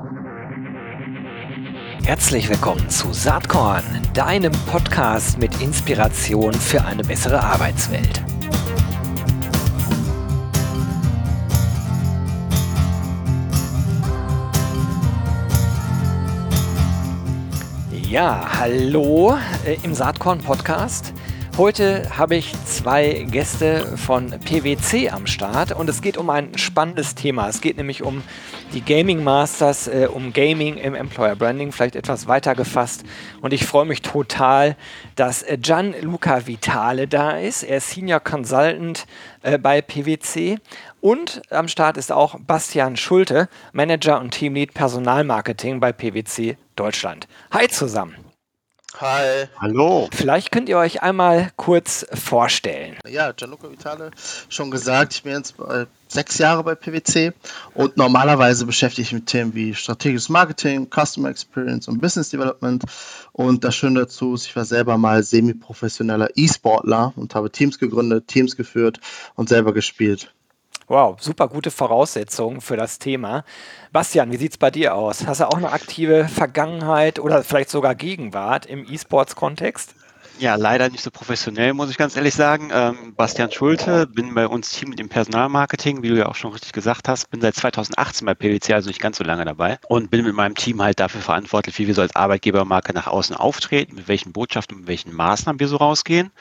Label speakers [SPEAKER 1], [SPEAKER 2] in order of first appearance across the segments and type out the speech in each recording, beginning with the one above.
[SPEAKER 1] Herzlich willkommen zu Saatkorn, deinem Podcast mit Inspiration für eine bessere Arbeitswelt. Ja, hallo im Saatkorn-Podcast. Heute habe ich zwei Gäste von PwC am Start und es geht um ein spannendes Thema. Es geht nämlich um die Gaming Masters, um Gaming im Employer Branding, vielleicht etwas weiter gefasst. Und ich freue mich total, dass Gianluca Vitale da ist. Er ist Senior Consultant bei PwC. Und am Start ist auch Bastian Schulte, Manager und Teamlead Personalmarketing bei PwC Deutschland. Hi zusammen.
[SPEAKER 2] Hi.
[SPEAKER 3] Hallo.
[SPEAKER 1] Vielleicht könnt ihr euch einmal kurz vorstellen.
[SPEAKER 2] Ja, Gianluca Vitale, schon gesagt, ich bin jetzt 6 Jahre bei PwC und normalerweise beschäftige ich mich mit Themen wie strategisches Marketing, Customer Experience und Business Development. Und das Schöne dazu ist, ich war selber mal semi-professioneller E-Sportler und habe Teams gegründet, Teams geführt und selber gespielt.
[SPEAKER 1] Wow, super gute Voraussetzungen für das Thema. Bastian, wie sieht es bei dir aus? Hast du auch eine aktive Vergangenheit oder vielleicht sogar Gegenwart im E-Sports-Kontext?
[SPEAKER 3] Ja, leider nicht so professionell, muss ich ganz ehrlich sagen. Bastian Schulte, bin bei uns Team im Personalmarketing, wie du ja auch schon richtig gesagt hast. Bin seit 2018 bei PwC, also nicht ganz so lange dabei. Und bin mit meinem Team halt dafür verantwortlich, wie wir so als Arbeitgebermarke nach außen auftreten, mit welchen Botschaften und mit welchen Maßnahmen wir so rausgehen.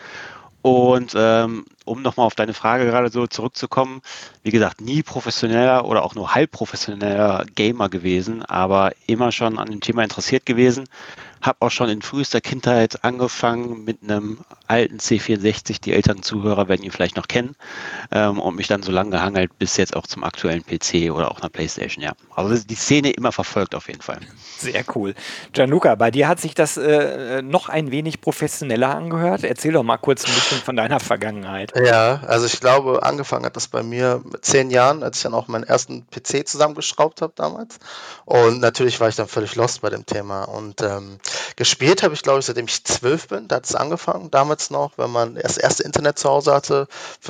[SPEAKER 3] Und um nochmal auf deine Frage gerade so zurückzukommen, wie gesagt, nie professioneller oder auch nur halb professioneller Gamer gewesen, aber immer schon an dem Thema interessiert gewesen. Habe auch schon in frühester Kindheit angefangen mit einem alten C64, die älteren Zuhörer werden ihn vielleicht noch kennen, und mich dann so lange gehangelt bis jetzt auch zum aktuellen PC oder auch einer Playstation, ja. Also die Szene immer verfolgt auf jeden Fall.
[SPEAKER 1] Sehr cool. Gianluca, bei dir hat sich das noch ein wenig professioneller angehört. Erzähl doch mal kurz ein bisschen von deiner Vergangenheit.
[SPEAKER 2] Ja, also ich glaube, angefangen hat das bei mir mit 10 Jahren, als ich dann auch meinen ersten PC zusammengeschraubt habe damals. Und natürlich war ich dann völlig lost bei dem Thema. Und gespielt habe ich, glaube ich, seitdem ich 12 bin. Da hat es angefangen, damals noch, wenn man das erste Internet zu Hause hatte,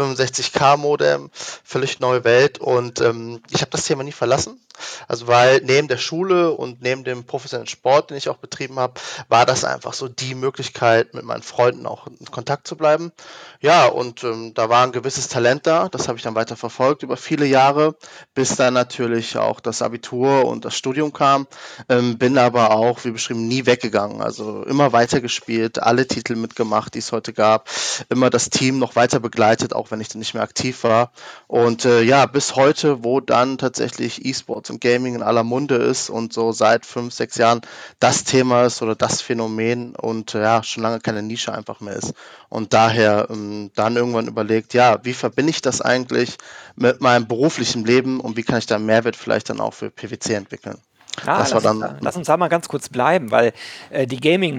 [SPEAKER 2] 65K Modem, völlig neue Welt. Und ich habe das Thema nie verlassen. Also weil neben der Schule und neben dem professionellen Sport, den ich auch betrieben habe, war das einfach so die Möglichkeit, mit meinen Freunden auch in Kontakt zu bleiben. Ja, und da war ein gewisses Talent da, das habe ich dann weiter verfolgt über viele Jahre, bis dann natürlich auch das Abitur und das Studium kam, bin aber auch, wie beschrieben, nie weggegangen. Also immer weiter gespielt, alle Titel mitgemacht, die es heute gab, immer das Team noch weiter begleitet, auch wenn ich dann nicht mehr aktiv war. Und ja, bis heute, wo dann tatsächlich E-Sports und Gaming in aller Munde ist und so seit 5, 6 Jahren das Thema ist oder das Phänomen und ja, schon lange keine Nische einfach mehr ist. Und daher dann irgendwann überlegt, ja, wie verbinde ich das eigentlich mit meinem beruflichen Leben und wie kann ich da Mehrwert vielleicht dann auch für PwC entwickeln? Das war dann.
[SPEAKER 1] Lass uns da mal ganz kurz bleiben, weil die Gaming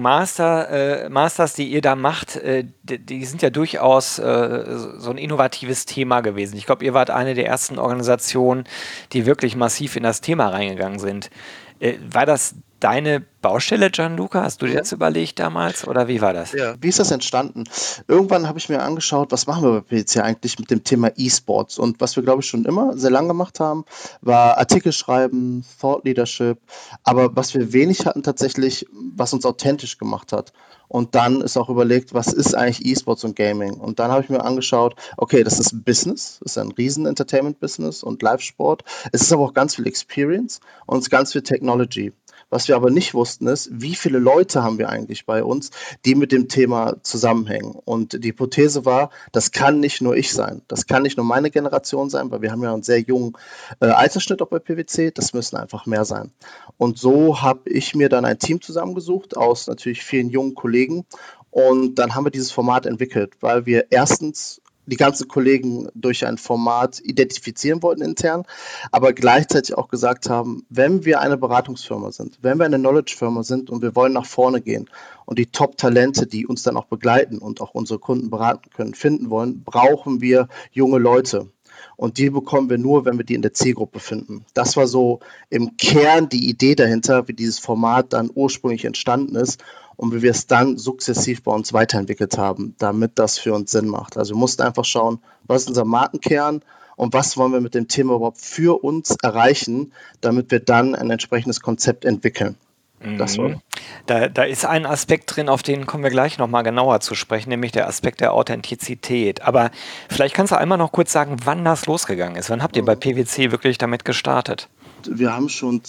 [SPEAKER 1] Masters, die ihr da macht, die sind ja durchaus so ein innovatives Thema gewesen. Ich glaube, ihr wart eine der ersten Organisationen, die wirklich massiv in das Thema reingegangen sind. War das deine Baustelle, Gianluca? Hast du dir das überlegt damals oder wie war das?
[SPEAKER 2] Ja, wie ist das entstanden? Irgendwann habe ich mir angeschaut, was machen wir bei PwC eigentlich mit dem Thema E-Sports? Und was wir, glaube ich, schon immer sehr lange gemacht haben, war Artikel schreiben, Thought Leadership, aber was wir wenig hatten tatsächlich, was uns authentisch gemacht hat. Und dann ist auch überlegt, was ist eigentlich E-Sports und Gaming? Und dann habe ich mir angeschaut, okay, das ist ein Business, das ist ein riesen Entertainment-Business und Live-Sport. Es ist aber auch ganz viel Experience und es ist ganz viel Technology. Was wir aber nicht wussten ist, wie viele Leute haben wir eigentlich bei uns, die mit dem Thema zusammenhängen. Und die Hypothese war, das kann nicht nur ich sein. Das kann nicht nur meine Generation sein, weil wir haben ja einen sehr jungen Altersschnitt auch bei PwC. Das müssen einfach mehr sein. Und so habe ich mir dann ein Team zusammengesucht aus natürlich vielen jungen Kollegen. Und dann haben wir dieses Format entwickelt, weil wir erstens die ganzen Kollegen durch ein Format identifizieren wollten intern, aber gleichzeitig auch gesagt haben, wenn wir eine Beratungsfirma sind, wenn wir eine Knowledge-Firma sind und wir wollen nach vorne gehen und die Top-Talente, die uns dann auch begleiten und auch unsere Kunden beraten können, finden wollen, brauchen wir junge Leute. Und die bekommen wir nur, wenn wir die in der Zielgruppe finden. Das war so im Kern die Idee dahinter, wie dieses Format dann ursprünglich entstanden ist und wie wir es dann sukzessiv bei uns weiterentwickelt haben, damit das für uns Sinn macht. Also wir mussten einfach schauen, was ist unser Markenkern und was wollen wir mit dem Thema überhaupt für uns erreichen, damit wir dann ein entsprechendes Konzept entwickeln. Das war
[SPEAKER 1] Da ist ein Aspekt drin, auf den kommen wir gleich nochmal genauer zu sprechen, nämlich der Aspekt der Authentizität. Aber vielleicht kannst du einmal noch kurz sagen, wann das losgegangen ist. Wann habt ihr bei PwC wirklich damit gestartet?
[SPEAKER 2] Wir haben schon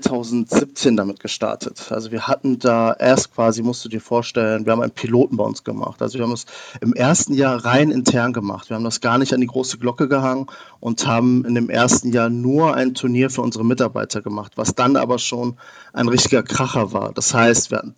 [SPEAKER 2] 2017 damit gestartet. Also wir hatten da erst quasi, musst du dir vorstellen, wir haben einen Piloten bei uns gemacht. Also wir haben es im ersten Jahr rein intern gemacht. Wir haben das gar nicht an die große Glocke gehangen und haben in dem ersten Jahr nur ein Turnier für unsere Mitarbeiter gemacht, was dann aber schon ein richtiger Kracher war. Das heißt, wir hatten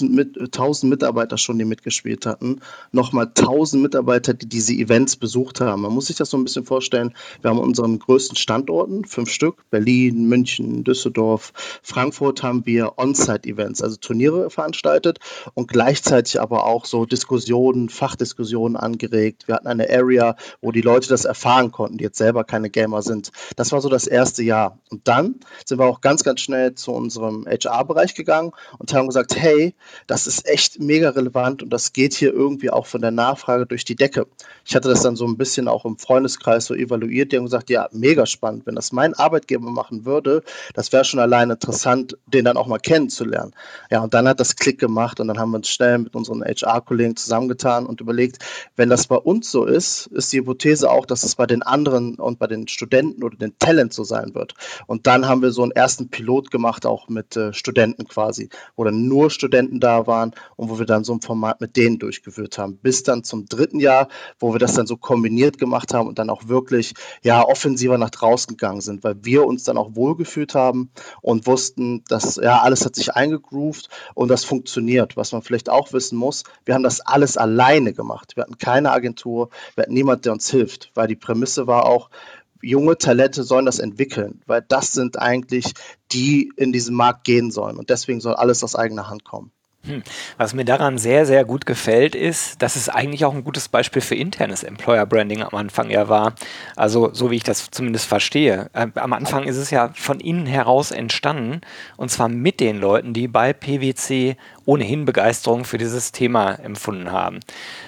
[SPEAKER 2] 1000 Mitarbeiter schon, die mitgespielt hatten, nochmal 1000 Mitarbeiter, die diese Events besucht haben. Man muss sich das so ein bisschen vorstellen. Wir haben unseren größten Standorten, 5 Stück, Berlin, München, Düsseldorf, Frankfurt, haben wir On-Site-Events, also Turniere veranstaltet und gleichzeitig aber auch so Diskussionen, Fachdiskussionen angeregt. Wir hatten eine Area, wo die Leute das erfahren konnten, die jetzt selber keine Gamer sind. Das war so das erste Jahr. Und dann sind wir auch ganz, ganz schnell zu unserem HR-Bereich gegangen und haben gesagt, hey, das ist echt mega relevant und das geht hier irgendwie auch von der Nachfrage durch die Decke. Ich hatte das dann so ein bisschen auch im Freundeskreis so evaluiert, die haben gesagt, ja, mega spannend, wenn das mein Arbeitgeber machen würde, das wäre schon allein interessant, den dann auch mal kennenzulernen. Ja, und dann hat das Klick gemacht und dann haben wir uns schnell mit unseren HR-Kollegen zusammengetan und überlegt, wenn das bei uns so ist, ist die Hypothese auch, dass es bei den anderen und bei den Studenten oder den Talents so sein wird. Und dann haben wir so einen ersten Pilot gemacht, auch mit Studenten quasi, wo dann nur Studenten da waren und wo wir dann so ein Format mit denen durchgeführt haben, bis dann zum dritten Jahr, wo wir das dann so kombiniert gemacht haben und dann auch wirklich offensiver nach draußen gegangen sind, weil wir uns dann auch wohlgefühlt haben und wussten, dass alles hat sich eingegroovt und das funktioniert. Was man vielleicht auch wissen muss, wir haben das alles alleine gemacht. Wir hatten keine Agentur, wir hatten niemand, der uns hilft, weil die Prämisse war auch, junge Talente sollen das entwickeln, weil das sind eigentlich die in diesen Markt gehen sollen und deswegen soll alles aus eigener Hand kommen.
[SPEAKER 1] Was mir daran sehr, sehr gut gefällt, ist, dass es eigentlich auch ein gutes Beispiel für internes Employer Branding am Anfang ja war. Also so wie ich das zumindest verstehe. Am Anfang ist es ja von innen heraus entstanden und zwar mit den Leuten, die bei PwC ohnehin Begeisterung für dieses Thema empfunden haben.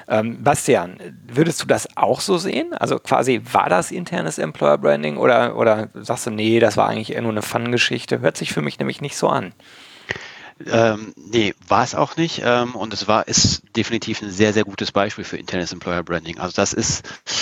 [SPEAKER 1] Bastian, würdest du das auch so sehen? Also quasi war das internes Employer Branding oder sagst du, nee, das war eigentlich eher nur eine Fun-Geschichte? Hört sich für mich nämlich nicht so an.
[SPEAKER 3] Nee, war es auch nicht. Und ist definitiv ein sehr, sehr gutes Beispiel für internes Employer Branding. Also das ist,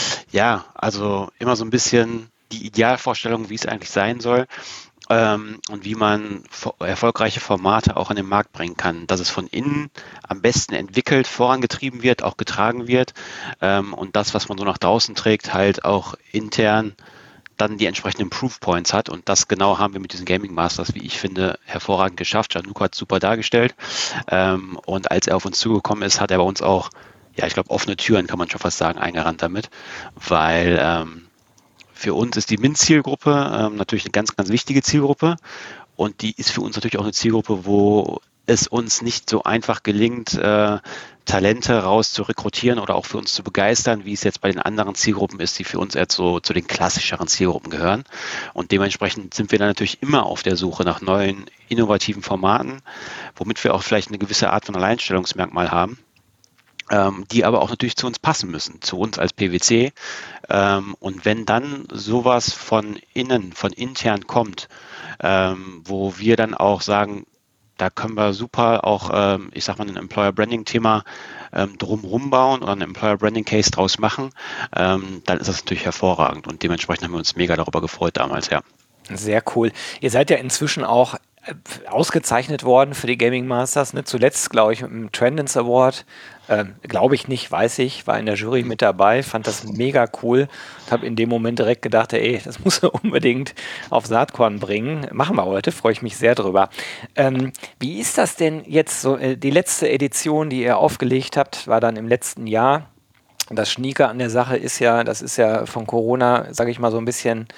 [SPEAKER 3] also immer so ein bisschen die Idealvorstellung, wie es eigentlich sein soll. Und wie man erfolgreiche Formate auch an den Markt bringen kann, dass es von innen am besten entwickelt, vorangetrieben wird, auch getragen wird und das, was man so nach draußen trägt, halt auch intern dann die entsprechenden Proof Points hat und das genau haben wir mit diesen Gaming Masters, wie ich finde, hervorragend geschafft. Gianluca hat es super dargestellt und als er auf uns zugekommen ist, hat er bei uns auch, ich glaube, offene Türen, kann man schon fast sagen, eingerannt damit, weil für uns ist die MINT-Zielgruppe natürlich eine ganz, ganz wichtige Zielgruppe und die ist für uns natürlich auch eine Zielgruppe, wo es uns nicht so einfach gelingt, Talente raus zu rekrutieren oder auch für uns zu begeistern, wie es jetzt bei den anderen Zielgruppen ist, die für uns eher so zu den klassischeren Zielgruppen gehören. Und dementsprechend sind wir dann natürlich immer auf der Suche nach neuen, innovativen Formaten, womit wir auch vielleicht eine gewisse Art von Alleinstellungsmerkmal haben, die aber auch natürlich zu uns passen müssen, zu uns als PwC. Und wenn dann sowas von intern kommt, wo wir dann auch sagen, da können wir super auch, ein Employer Branding Thema drumherum bauen oder einen Employer Branding Case draus machen, dann ist das natürlich hervorragend und dementsprechend haben wir uns mega darüber gefreut damals, ja.
[SPEAKER 1] Sehr cool. Ihr seid ja inzwischen auch ausgezeichnet worden für die Gaming Masters, ne? Zuletzt, glaube ich, mit dem Trendance Award. Glaube ich nicht, weiß ich, war in der Jury mit dabei, fand das mega cool. Habe in dem Moment direkt gedacht, ey, das muss er unbedingt auf Saatkorn bringen. Machen wir heute, freue ich mich sehr drüber. Wie ist das denn jetzt so? Die letzte Edition, die ihr aufgelegt habt, war dann im letzten Jahr. Das Schnieke an der Sache ist ja, das ist ja von Corona, sage ich mal, so ein bisschen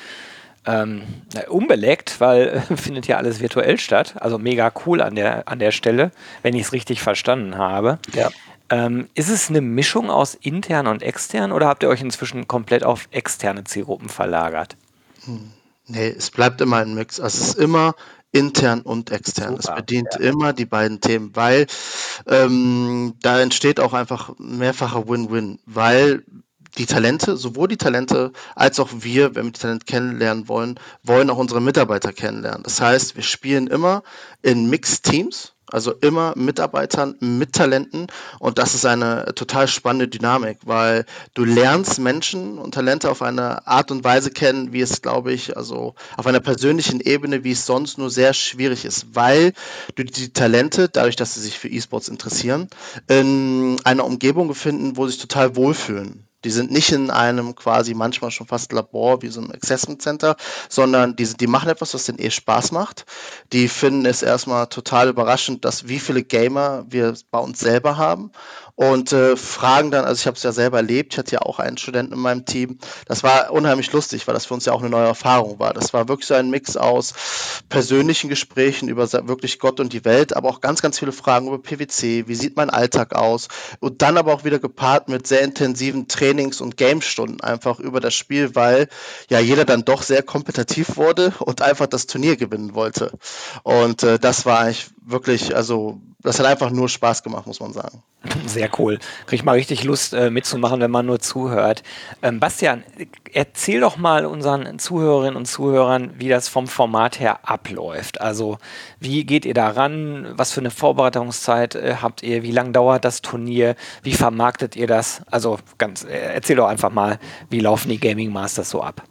[SPEAKER 1] unbeleckt, weil findet ja alles virtuell statt. Also mega cool an der Stelle, wenn ich es richtig verstanden habe.
[SPEAKER 2] Ja.
[SPEAKER 1] Ist es eine Mischung aus intern und extern oder habt ihr euch inzwischen komplett auf externe Zielgruppen verlagert?
[SPEAKER 2] Nee, es bleibt immer ein Mix. Also es ist immer intern und extern.
[SPEAKER 1] Super,
[SPEAKER 2] Es bedient immer die beiden Themen, weil da entsteht auch einfach mehrfacher Win-Win, weil die Talente, sowohl die Talente als auch wir, wenn wir die Talente kennenlernen wollen, wollen auch unsere Mitarbeiter kennenlernen. Das heißt, wir spielen immer in Mixed Teams, also immer Mitarbeitern mit Talenten, und das ist eine total spannende Dynamik, weil du lernst Menschen und Talente auf eine Art und Weise kennen, wie es, glaube ich, also auf einer persönlichen Ebene, wie es sonst nur sehr schwierig ist, weil du die Talente, dadurch, dass sie sich für E-Sports interessieren, in einer Umgebung befinden, wo sie sich total wohlfühlen. Die sind nicht in einem quasi manchmal schon fast Labor wie so ein Assessment Center, sondern die machen etwas, was denen Spaß macht. Die finden es erstmal total überraschend, dass wie viele Gamer wir bei uns selber haben, und fragen dann, also ich habe es ja selber erlebt, ich hatte ja auch einen Studenten in meinem Team, das war unheimlich lustig, weil das für uns ja auch eine neue Erfahrung war. Das war wirklich so ein Mix aus persönlichen Gesprächen über wirklich Gott und die Welt, aber auch ganz, ganz viele Fragen über PwC, wie sieht mein Alltag aus, und dann aber auch wieder gepaart mit sehr intensiven Trainings- und Game-Stunden einfach über das Spiel, weil ja jeder dann doch sehr kompetitiv wurde und einfach das Turnier gewinnen wollte. Und das war eigentlich wirklich, also das hat einfach nur Spaß gemacht, muss man sagen.
[SPEAKER 1] Sehr cool. Krieg mal richtig Lust mitzumachen, wenn man nur zuhört. Bastian, erzähl doch mal unseren Zuhörerinnen und Zuhörern, wie das vom Format her abläuft. Also wie geht ihr da ran? Was für eine Vorbereitungszeit habt ihr? Wie lang dauert das Turnier? Wie vermarktet ihr das? Also erzähl doch einfach mal, wie laufen die Gaming Masters so ab?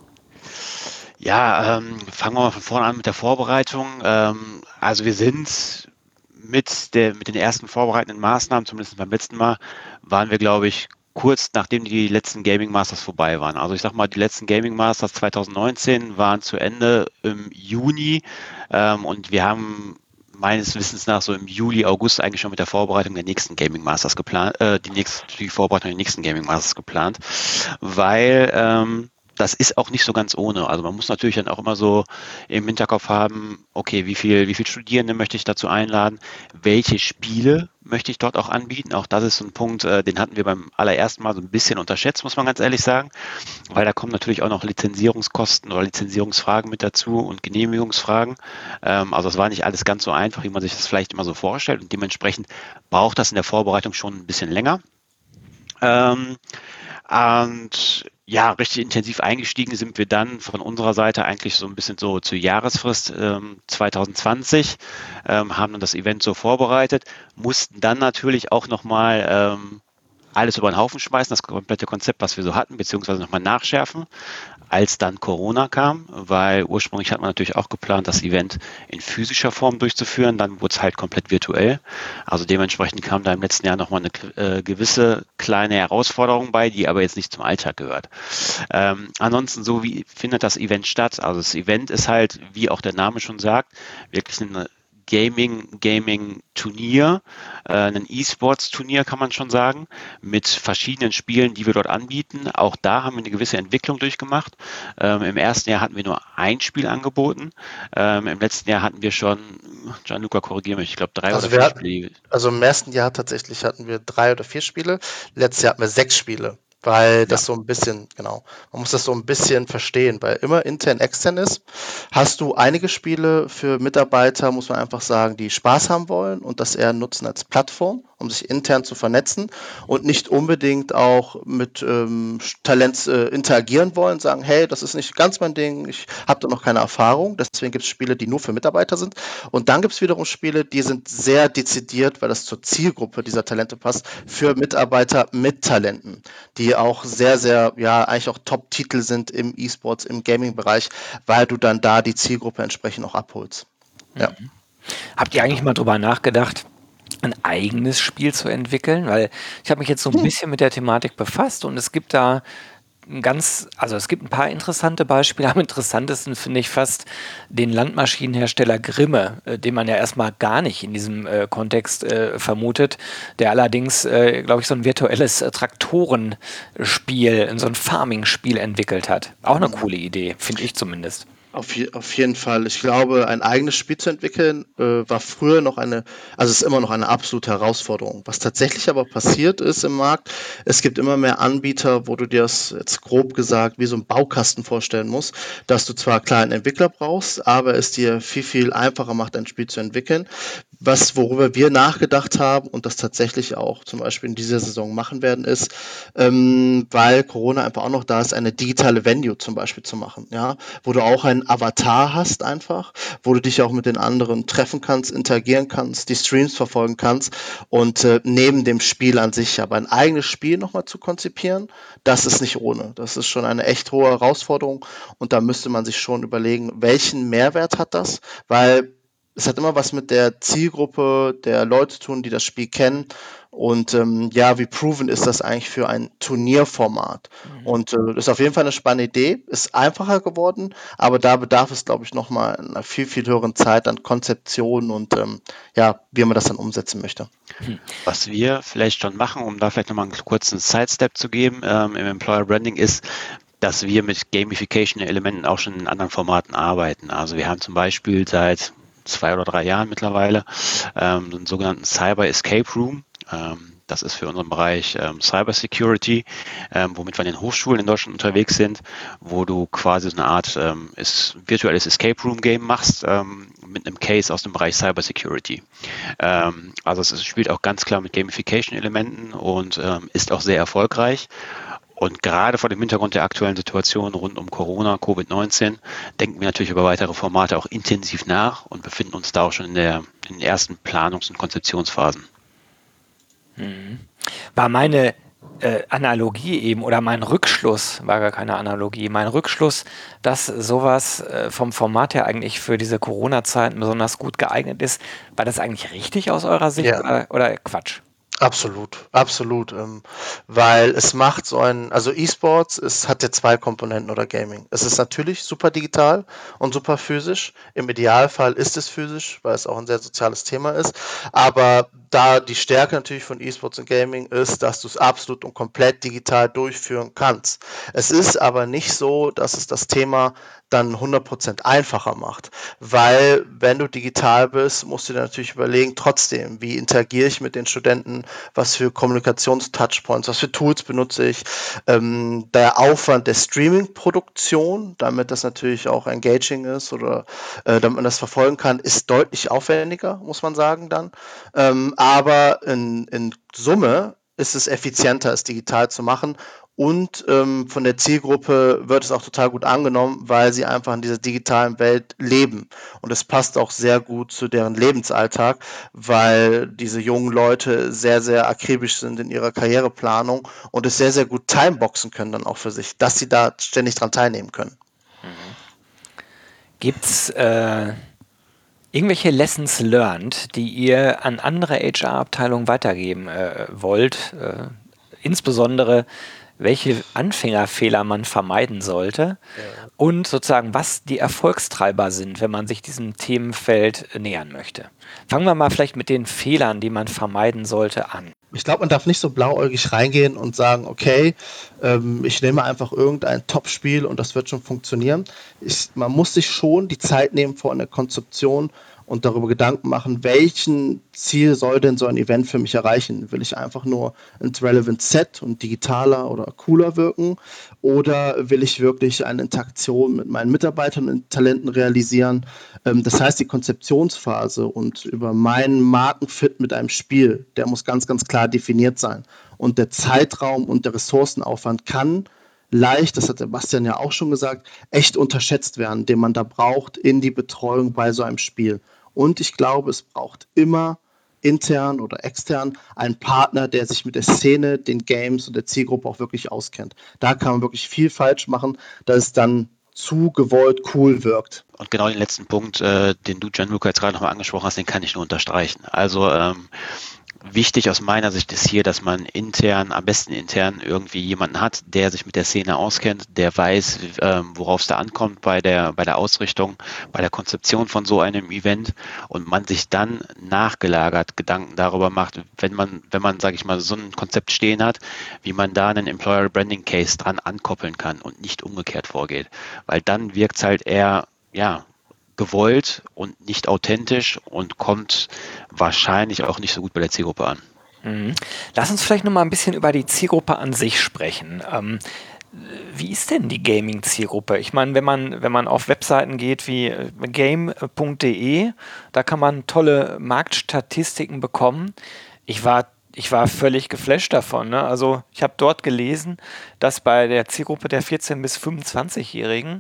[SPEAKER 3] Ja, fangen wir mal von vorne an mit der Vorbereitung. Also wir sind mit den ersten vorbereitenden Maßnahmen, zumindest beim letzten Mal, waren wir, glaube ich, kurz nachdem die letzten Gaming Masters vorbei waren. Also ich sag mal, die letzten Gaming Masters 2019 waren zu Ende im Juni, und wir haben meines Wissens nach so im Juli, August eigentlich schon mit der Vorbereitung der nächsten Gaming Masters geplant, die Vorbereitung der nächsten Gaming Masters geplant, weil das ist auch nicht so ganz ohne. Also man muss natürlich dann auch immer so im Hinterkopf haben, okay, wie viel Studierende möchte ich dazu einladen? Welche Spiele möchte ich dort auch anbieten? Auch das ist so ein Punkt, den hatten wir beim allerersten Mal so ein bisschen unterschätzt, muss man ganz ehrlich sagen, weil da kommen natürlich auch noch Lizenzierungskosten oder Lizenzierungsfragen mit dazu und Genehmigungsfragen. Also es war nicht alles ganz so einfach, wie man sich das vielleicht immer so vorstellt, und dementsprechend braucht das in der Vorbereitung schon ein bisschen länger. Und ja, richtig intensiv eingestiegen sind wir dann von unserer Seite eigentlich so ein bisschen so zur Jahresfrist 2020, haben dann das Event so vorbereitet, mussten dann natürlich auch nochmal alles über den Haufen schmeißen, das komplette Konzept, was wir so hatten, beziehungsweise nochmal nachschärfen, als dann Corona kam, weil ursprünglich hat man natürlich auch geplant, das Event in physischer Form durchzuführen, dann wurde es halt komplett virtuell. Also dementsprechend kam da im letzten Jahr nochmal eine gewisse kleine Herausforderung bei, die aber jetzt nicht zum Alltag gehört. Ansonsten, so wie findet das Event statt? Also das Event ist halt, wie auch der Name schon sagt, wirklich eine Gaming-Turnier, ein E-Sports-Turnier kann man schon sagen, mit verschiedenen Spielen, die wir dort anbieten. Auch da haben wir eine gewisse Entwicklung durchgemacht. Im ersten Jahr hatten wir nur ein Spiel angeboten. Im letzten Jahr hatten wir schon, Gianluca, korrigiere mich, ich glaube 3 oder 4 Spiele.
[SPEAKER 2] Also im ersten Jahr tatsächlich hatten wir 3 oder 4 Spiele. Letztes Jahr hatten wir 6 Spiele. Weil das so ein bisschen, genau, man muss das so ein bisschen verstehen, weil immer intern, extern ist. Hast du einige Spiele für Mitarbeiter, muss man einfach sagen, die Spaß haben wollen und das eher nutzen als Plattform, um sich intern zu vernetzen und nicht unbedingt auch mit Talents interagieren wollen, sagen, hey, das ist nicht ganz mein Ding, ich habe da noch keine Erfahrung, deswegen gibt es Spiele, die nur für Mitarbeiter sind. Und dann gibt es wiederum Spiele, die sind sehr dezidiert, weil das zur Zielgruppe dieser Talente passt, für Mitarbeiter mit Talenten, die auch sehr, sehr, ja, eigentlich auch Top-Titel sind im E-Sports, im Gaming-Bereich, weil du dann da die Zielgruppe entsprechend auch abholst. Ja.
[SPEAKER 1] Habt ihr eigentlich mal drüber nachgedacht, ein eigenes Spiel zu entwickeln? Weil ich habe mich jetzt so ein bisschen mit der Thematik befasst und es gibt da es gibt ein paar interessante Beispiele. Am interessantesten finde ich fast den Landmaschinenhersteller Grimme, den man ja erstmal gar nicht in diesem Kontext vermutet, der allerdings, glaube ich, so ein virtuelles Traktorenspiel, so ein Farming-Spiel entwickelt hat. Auch eine coole Idee, finde ich zumindest.
[SPEAKER 2] Auf jeden Fall. Ich glaube, ein eigenes Spiel zu entwickeln, war früher noch ist immer noch eine absolute Herausforderung. Was tatsächlich aber passiert ist im Markt, es gibt immer mehr Anbieter, wo du dir das jetzt grob gesagt wie so ein Baukasten vorstellen musst, dass du zwar klar einen Entwickler brauchst, aber es dir viel, viel einfacher macht, ein Spiel zu entwickeln. Worüber wir nachgedacht haben und das tatsächlich auch zum Beispiel in dieser Saison machen werden, ist, weil Corona einfach auch noch da ist, eine digitale Venue zum Beispiel zu machen, ja, wo du auch einen Avatar hast einfach, wo du dich auch mit den anderen treffen kannst, interagieren kannst, die Streams verfolgen kannst und neben dem Spiel an sich aber ein eigenes Spiel nochmal zu konzipieren, das ist nicht ohne. Das ist schon eine echt hohe Herausforderung und da müsste man sich schon überlegen, welchen Mehrwert hat das, weil es hat immer was mit der Zielgruppe der Leute zu tun, die das Spiel kennen. Und ja, wie proven ist das eigentlich für ein Turnierformat? Und ist auf jeden Fall eine spannende Idee, ist einfacher geworden, aber da bedarf es, glaube ich, nochmal einer viel, viel höheren Zeit an Konzeption und ja, wie man das dann umsetzen möchte.
[SPEAKER 3] Was wir vielleicht schon machen, um da vielleicht nochmal einen kurzen Sidestep zu geben, im Employer Branding ist, dass wir mit Gamification-Elementen auch schon in anderen Formaten arbeiten. Also wir haben zum Beispiel seit 2 oder 3 Jahren mittlerweile einen sogenannten Cyber Escape Room. Das ist für unseren Bereich Cyber Security, womit wir in den Hochschulen in Deutschland unterwegs sind, wo du quasi so eine Art virtuelles Escape Room Game machst mit einem Case aus dem Bereich Cyber Security. Also es spielt auch ganz klar mit Gamification-Elementen und ist auch sehr erfolgreich. Und gerade vor dem Hintergrund der aktuellen Situation rund um Corona, Covid-19, denken wir natürlich über weitere Formate auch intensiv nach und befinden uns da auch schon in den ersten Planungs- und Konzeptionsphasen.
[SPEAKER 1] War meine Analogie eben oder mein Rückschluss, war gar keine Analogie, mein Rückschluss, dass sowas vom Format her eigentlich für diese Corona-Zeiten besonders gut geeignet ist, war das eigentlich richtig aus eurer Sicht
[SPEAKER 2] Ja.
[SPEAKER 1] oder Quatsch?
[SPEAKER 2] Absolut, absolut, weil es macht also E-Sports hat ja 2 Komponenten oder Gaming. Es ist natürlich super digital und super physisch. Im Idealfall ist es physisch, weil es auch ein sehr soziales Thema ist. Aber da die Stärke natürlich von E-Sports und Gaming ist, dass du es absolut und komplett digital durchführen kannst. Es ist aber nicht so, dass es das Thema dann 100% einfacher macht, weil wenn du digital bist, musst du dir natürlich überlegen, trotzdem, wie interagiere ich mit den Studenten, was für Kommunikations-Touchpoints, was für Tools benutze ich. Der Aufwand der Streaming-Produktion, damit das natürlich auch engaging ist oder damit man das verfolgen kann, ist deutlich aufwendiger, muss man sagen dann. Aber in Summe ist es effizienter, es digital zu machen. Und von der Zielgruppe wird es auch total gut angenommen, weil sie einfach in dieser digitalen Welt leben. Und es passt auch sehr gut zu deren Lebensalltag, weil diese jungen Leute sehr, sehr akribisch sind in ihrer Karriereplanung und es sehr, sehr gut timeboxen können dann auch für sich, dass sie da ständig dran teilnehmen können.
[SPEAKER 1] Gibt es irgendwelche Lessons learned, die ihr an andere HR-Abteilungen weitergeben wollt? Insbesondere, welche Anfängerfehler man vermeiden sollte und sozusagen, was die Erfolgstreiber sind, wenn man sich diesem Themenfeld nähern möchte. Fangen wir mal vielleicht mit den Fehlern, die man vermeiden sollte, an.
[SPEAKER 2] Ich glaube, man darf nicht so blauäugig reingehen und sagen, okay, ich nehme einfach irgendein Top-Spiel und das wird schon funktionieren. Man muss sich schon die Zeit nehmen vor einer Konzeption und darüber Gedanken machen, welchen Ziel soll denn so ein Event für mich erreichen? Will ich einfach nur ins Relevant Set und digitaler oder cooler wirken? Oder will ich wirklich eine Interaktion mit meinen Mitarbeitern und Talenten realisieren? Das heißt, die Konzeptionsphase und über meinen Markenfit mit einem Spiel, der muss ganz, ganz klar definiert sein. Und der Zeitraum und der Ressourcenaufwand kann leicht, das hat Sebastian ja auch schon gesagt, echt unterschätzt werden, den man da braucht in die Betreuung bei so einem Spiel. Und ich glaube, es braucht immer intern oder extern einen Partner, der sich mit der Szene, den Games und der Zielgruppe auch wirklich auskennt. Da kann man wirklich viel falsch machen, dass es dann zu gewollt cool wirkt.
[SPEAKER 3] Und genau den letzten Punkt, den du, Gianluca, jetzt gerade nochmal angesprochen hast, den kann ich nur unterstreichen. Also wichtig aus meiner Sicht ist hier, dass man am besten intern irgendwie jemanden hat, der sich mit der Szene auskennt, der weiß, worauf es da ankommt bei der Ausrichtung, bei der Konzeption von so einem Event und man sich dann nachgelagert Gedanken darüber macht, wenn man, sage ich mal, so ein Konzept stehen hat, wie man da einen Employer Branding Case dran ankoppeln kann und nicht umgekehrt vorgeht. Weil dann wirkt es halt eher, ja, gewollt und nicht authentisch und kommt wahrscheinlich auch nicht so gut bei der Zielgruppe an.
[SPEAKER 1] Lass uns vielleicht noch mal ein bisschen über die Zielgruppe an sich sprechen. Wie ist denn die Gaming-Zielgruppe? Ich meine, wenn man auf Webseiten geht wie game.de, da kann man tolle Marktstatistiken bekommen. Ich war völlig geflasht davon. Ne? Also ich habe dort gelesen, dass bei der Zielgruppe der 14- bis 25-Jährigen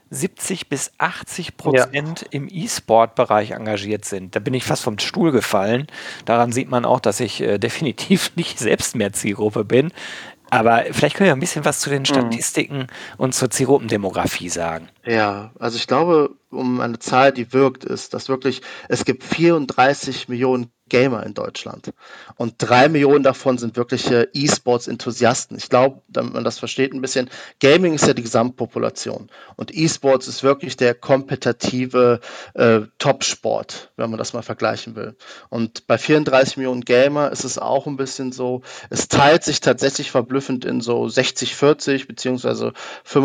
[SPEAKER 1] 70-80% im E-Sport-Bereich engagiert sind. Da bin ich fast vom Stuhl gefallen. Daran sieht man auch, dass ich definitiv nicht selbst mehr Zielgruppe bin. Aber vielleicht können wir ein bisschen was zu den Statistiken und zur Zielgruppendemografie sagen.
[SPEAKER 2] Ja, also ich glaube, um eine Zahl, die wirkt, ist, dass wirklich, es gibt 34 Millionen Gamer in Deutschland und 3 Millionen davon sind wirkliche E-Sports-Enthusiasten. Ich glaube, damit man das versteht ein bisschen, Gaming ist ja die Gesamtpopulation und E-Sports ist wirklich der kompetitive Top-Sport, wenn man das mal vergleichen will. Und bei 34 Millionen Gamer ist es auch ein bisschen so, es teilt sich tatsächlich verblüffend in so 60-40 beziehungsweise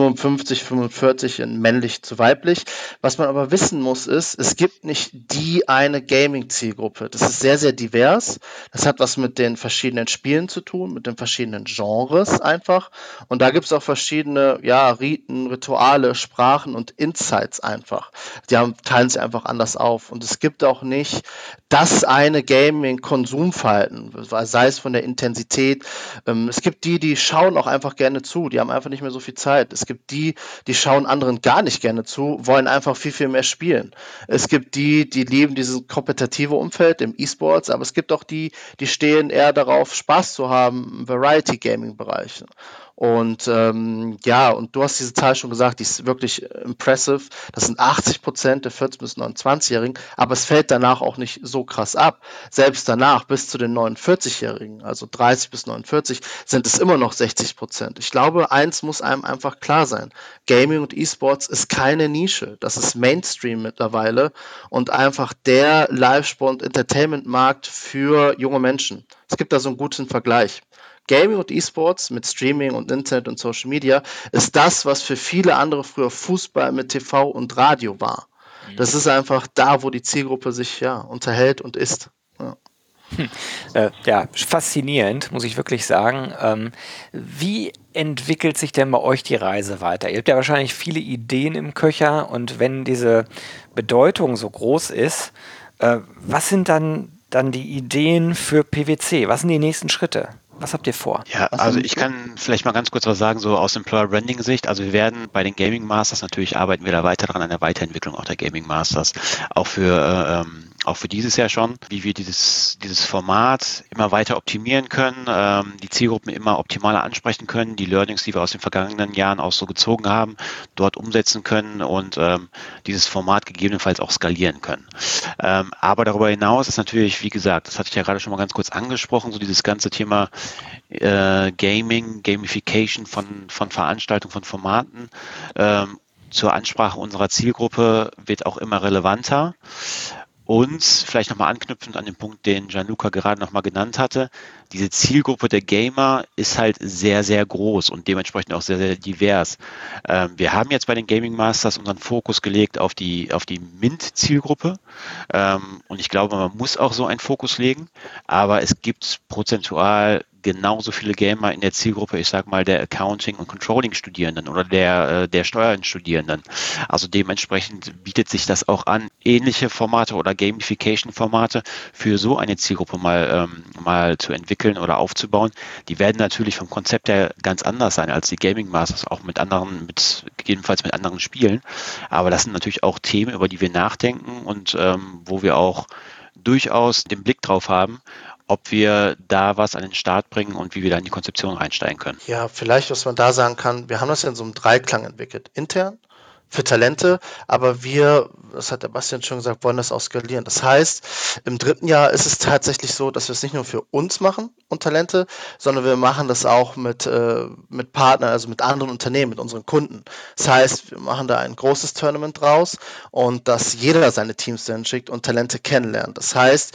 [SPEAKER 2] 55-45 in männlich zu weiblich. Was man aber wissen muss, ist, es gibt nicht die eine Gaming-Zielgruppe. Das ist sehr, sehr divers. Das hat was mit den verschiedenen Spielen zu tun, mit den verschiedenen Genres einfach. Und da gibt es auch verschiedene, ja, Riten, Rituale, Sprachen und Insights einfach. Teilen sich einfach anders auf. Und es gibt auch nicht das eine Gaming-Konsumverhalten, sei es von der Intensität. Es gibt die schauen auch einfach gerne zu, die haben einfach nicht mehr so viel Zeit. Es gibt die schauen anderen gar nicht gerne zu, wollen einfach viel, viel mehr spielen. Es gibt die lieben dieses kompetitive Umfeld im E-Sports, aber es gibt auch die stehen eher darauf, Spaß zu haben im Variety-Gaming-Bereich. Und ja, und du hast diese Zahl schon gesagt, die ist wirklich impressive. Das sind 80% der 14- bis 29-Jährigen, aber es fällt danach auch nicht so krass ab. Selbst danach, bis zu den 49-Jährigen, also 30 bis 49, sind es immer noch 60%. Ich glaube, eins muss einem einfach klar sein. Gaming und E-Sports ist keine Nische. Das ist Mainstream mittlerweile und einfach der Live-Sport- und Entertainment-Markt für junge Menschen. Es gibt da so einen guten Vergleich. Gaming und E-Sports mit Streaming und Internet und Social Media ist das, was für viele andere früher Fußball mit TV und Radio war. Das ist einfach da, wo die Zielgruppe sich ja unterhält und ist. Ja.
[SPEAKER 1] Ja, faszinierend, muss ich wirklich sagen. Wie entwickelt sich denn bei euch die Reise weiter? Ihr habt ja wahrscheinlich viele Ideen im Köcher und wenn diese Bedeutung so groß ist, was sind dann die Ideen für PwC? Was sind die nächsten Schritte? Was habt ihr vor?
[SPEAKER 3] Ja, also ich kann vielleicht mal ganz kurz was sagen, so aus Employer Branding Sicht. Also wir werden bei den Gaming Masters, natürlich arbeiten wir da weiter dran an der Weiterentwicklung auch der Gaming Masters. Auch für dieses Jahr schon, wie wir dieses Format immer weiter optimieren können, die Zielgruppen immer optimaler ansprechen können, die Learnings, die wir aus den vergangenen Jahren auch so gezogen haben, dort umsetzen können und dieses Format gegebenenfalls auch skalieren können. Aber darüber hinaus ist natürlich, wie gesagt, das hatte ich ja gerade schon mal ganz kurz angesprochen, so dieses ganze Thema Gaming, Gamification von Veranstaltungen, von Formaten zur Ansprache unserer Zielgruppe wird auch immer relevanter. Und vielleicht nochmal anknüpfend an den Punkt, den Gianluca gerade nochmal genannt hatte, diese Zielgruppe der Gamer ist halt sehr, sehr groß und dementsprechend auch sehr, sehr divers. Wir haben jetzt bei den Gaming Masters unseren Fokus gelegt auf die MINT-Zielgruppe und ich glaube, man muss auch so einen Fokus legen, aber es gibt prozentual genauso viele Gamer in der Zielgruppe, ich sag mal, der Accounting- und Controlling-Studierenden oder der Steuern-Studierenden. Also dementsprechend bietet sich das auch an, ähnliche Formate oder Gamification-Formate für so eine Zielgruppe mal zu entwickeln oder aufzubauen. Die werden natürlich vom Konzept her ganz anders sein als die Gaming Masters, auch gegebenenfalls mit anderen Spielen. Aber das sind natürlich auch Themen, über die wir nachdenken und wo wir auch durchaus den Blick drauf haben, ob wir da was an den Start bringen und wie wir da in die Konzeption reinsteigen können.
[SPEAKER 2] Ja, vielleicht, was man da sagen kann, wir haben das ja in so einem Dreiklang entwickelt. Intern, für Talente, aber wir, das hat der Bastian schon gesagt, wollen das auch skalieren. Das heißt, im dritten Jahr ist es tatsächlich so, dass wir es nicht nur für uns machen und Talente, sondern wir machen das auch mit Partnern, also mit anderen Unternehmen, mit unseren Kunden. Das heißt, wir machen da ein großes Tournament draus und dass jeder seine Teams dann schickt und Talente kennenlernt. Das heißt,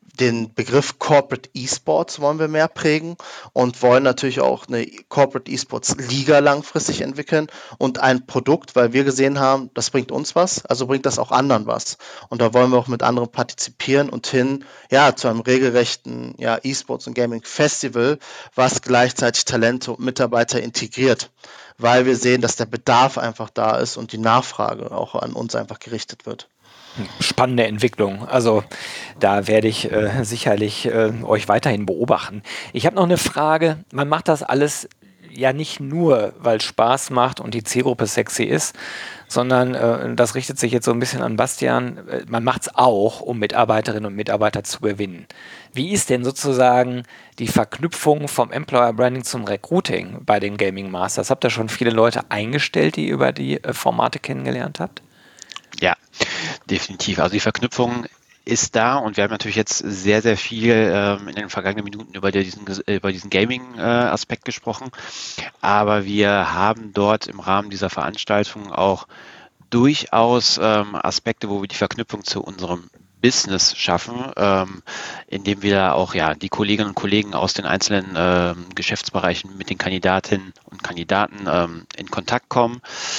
[SPEAKER 2] den Begriff Corporate Esports wollen wir mehr prägen und wollen natürlich auch eine Corporate Esports Liga langfristig entwickeln und ein Produkt, weil wir gesehen haben, das bringt uns was, also bringt das auch anderen was. Und da wollen wir auch mit anderen partizipieren und zu einem regelrechten Esports und Gaming Festival, was gleichzeitig Talente und Mitarbeiter integriert, weil wir sehen, dass der Bedarf einfach da ist und die Nachfrage auch an uns einfach gerichtet wird.
[SPEAKER 1] Spannende Entwicklung. Also da werde ich sicherlich euch weiterhin beobachten. Ich habe noch eine Frage. Man macht das alles ja nicht nur, weil es Spaß macht und die Zielgruppe sexy ist, sondern das richtet sich jetzt so ein bisschen an Bastian. Man macht es auch, um Mitarbeiterinnen und Mitarbeiter zu gewinnen. Wie ist denn sozusagen die Verknüpfung vom Employer Branding zum Recruiting bei den Gaming Masters? Habt ihr schon viele Leute eingestellt, die ihr über die Formate kennengelernt habt?
[SPEAKER 3] Ja, definitiv. Also die Verknüpfung ist da und wir haben natürlich jetzt sehr, sehr viel in den vergangenen Minuten über diesen Gaming-Aspekt gesprochen. Aber wir haben dort im Rahmen dieser Veranstaltung auch durchaus Aspekte, wo wir die Verknüpfung zu unserem Business schaffen, indem wir da auch die Kolleginnen und Kollegen aus den einzelnen Geschäftsbereichen mit den Kandidatinnen und Kandidaten in Kontakt kommen.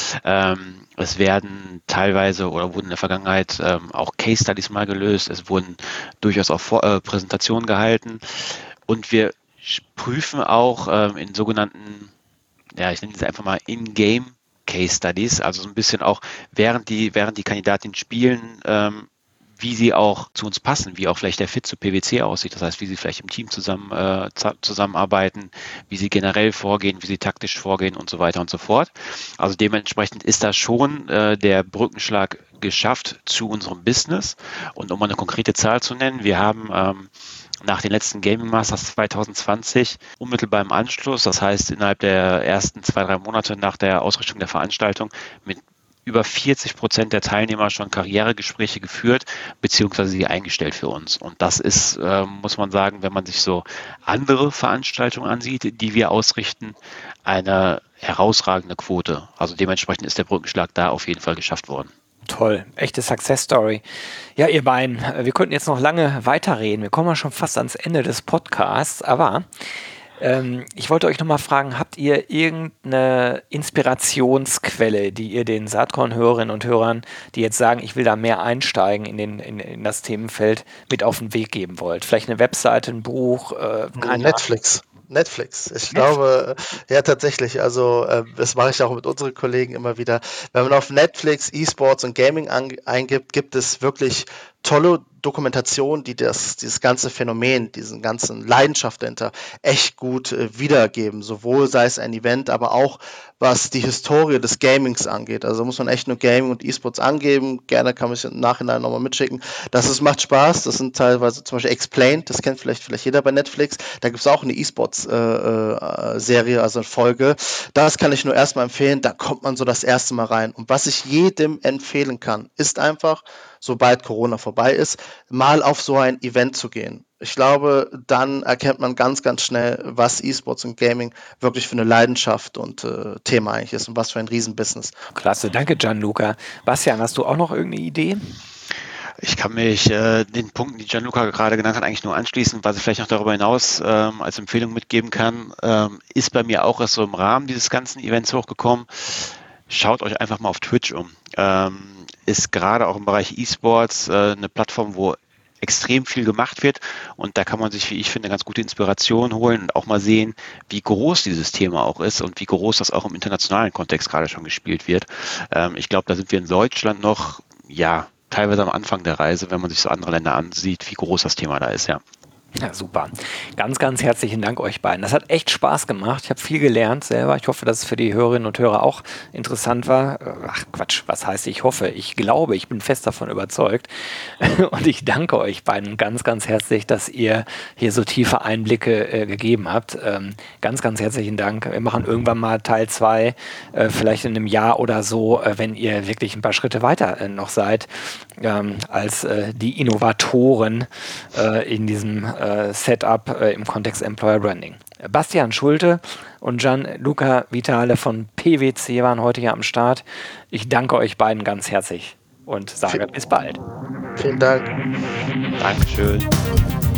[SPEAKER 3] Es werden teilweise oder wurden in der Vergangenheit auch Case Studies mal gelöst. Es wurden durchaus auch Präsentationen gehalten und wir prüfen auch in sogenannten, ich nenne es einfach mal In-Game Case Studies, also so ein bisschen auch während die Kandidatinnen spielen, wie sie auch zu uns passen, wie auch vielleicht der Fit zu PwC aussieht, das heißt, wie sie vielleicht im Team zusammenarbeiten, wie sie generell vorgehen, wie sie taktisch vorgehen und so weiter und so fort. Also dementsprechend ist da schon der Brückenschlag geschafft zu unserem Business. Und um mal eine konkrete Zahl zu nennen, wir haben nach den letzten Gaming Masters 2020 unmittelbar im Anschluss, das heißt innerhalb der ersten 2-3 Monate nach der Ausrichtung der Veranstaltung, mit über 40% der Teilnehmer schon Karrieregespräche geführt, beziehungsweise sie eingestellt für uns. Und das ist, muss man sagen, wenn man sich so andere Veranstaltungen ansieht, die wir ausrichten, eine herausragende Quote. Also dementsprechend ist der Brückenschlag da auf jeden Fall geschafft worden.
[SPEAKER 1] Toll, echte Success Story. Ja, ihr beiden, wir könnten jetzt noch lange weiterreden. Wir kommen ja schon fast ans Ende des Podcasts, aber ich wollte euch nochmal fragen, habt ihr irgendeine Inspirationsquelle, die ihr den Saatkorn-Hörerinnen und Hörern, die jetzt sagen, ich will da mehr einsteigen in das Themenfeld, mit auf den Weg geben wollt? Vielleicht eine Webseite, ein Buch?
[SPEAKER 2] Netflix. Ich glaube, ja tatsächlich, also das mache ich auch mit unseren Kollegen immer wieder. Wenn man auf Netflix E-Sports und Gaming eingibt, gibt es wirklich tolle Dokumentation, die dieses ganze Phänomen, diesen ganzen Leidenschaft dahinter echt gut wiedergeben. Sowohl sei es ein Event, aber auch was die Historie des Gamings angeht. Also muss man echt nur Gaming und E-Sports angeben. Gerne kann man es im Nachhinein nochmal mitschicken. Macht Spaß. Das sind teilweise zum Beispiel Explained, das kennt vielleicht jeder bei Netflix. Da gibt es auch eine E-Sports-Serie, also eine Folge. Das kann ich nur erstmal empfehlen. Da kommt man so das erste Mal rein. Und was ich jedem empfehlen kann, ist einfach, sobald Corona vorbei ist, mal auf so ein Event zu gehen. Ich glaube, dann erkennt man ganz, ganz schnell, was E-Sports und Gaming wirklich für eine Leidenschaft und Thema eigentlich ist und was für ein Riesenbusiness.
[SPEAKER 1] Klasse, danke Gianluca. Bastian, hast du auch noch irgendeine Idee?
[SPEAKER 3] Ich kann mich den Punkten, die Gianluca gerade genannt hat, eigentlich nur anschließen. Was ich vielleicht noch darüber hinaus als Empfehlung mitgeben kann, ist bei mir auch erst so im Rahmen dieses ganzen Events hochgekommen. Schaut euch einfach mal auf Twitch um. Ist gerade auch im Bereich E-Sports eine Plattform, wo extrem viel gemacht wird und da kann man sich, wie ich finde, ganz gute Inspiration holen und auch mal sehen, wie groß dieses Thema auch ist und wie groß das auch im internationalen Kontext gerade schon gespielt wird. Ich glaube, da sind wir in Deutschland noch, teilweise am Anfang der Reise, wenn man sich so andere Länder ansieht, wie groß das Thema da ist, ja.
[SPEAKER 1] Ja, super. Ganz, ganz herzlichen Dank euch beiden. Das hat echt Spaß gemacht. Ich habe viel gelernt selber. Ich hoffe, dass es für die Hörerinnen und Hörer auch interessant war. Ach Quatsch, was heißt ich hoffe? Ich glaube, ich bin fest davon überzeugt. Und ich danke euch beiden ganz, ganz herzlich, dass ihr hier so tiefe Einblicke gegeben habt. Ganz, ganz herzlichen Dank. Wir machen irgendwann mal Teil 2, vielleicht in einem Jahr oder so, wenn ihr wirklich ein paar Schritte weiter noch seid, als die Innovatoren in diesem Setup im Kontext Employer Branding. Bastian Schulte und Gianluca Vitale von PwC waren heute hier am Start. Ich danke euch beiden ganz herzlich und sage bis bald.
[SPEAKER 2] Vielen Dank.
[SPEAKER 3] Dankeschön.